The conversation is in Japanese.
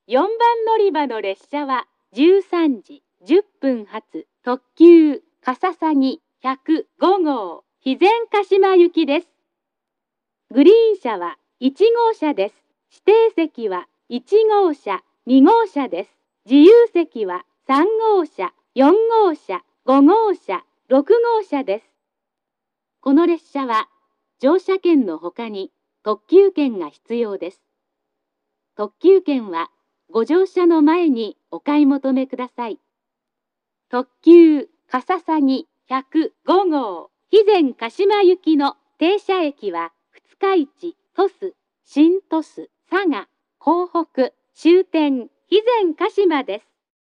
4番乗り場の列車は13時10分発特急かささぎ105号肥前鹿島行きです。グリーン車は1号車です。指定席は1号車、2号車です。自由席は3号車、4号車、5号車、6号車です。この列車は乗車券の他に特急券が必要です。特急券はご乗車の前にお買い求めください。特急かささぎ105号肥前鹿島行きの停車駅は二日市、鳥栖、新鳥栖、佐賀、江北、終点肥前鹿島です。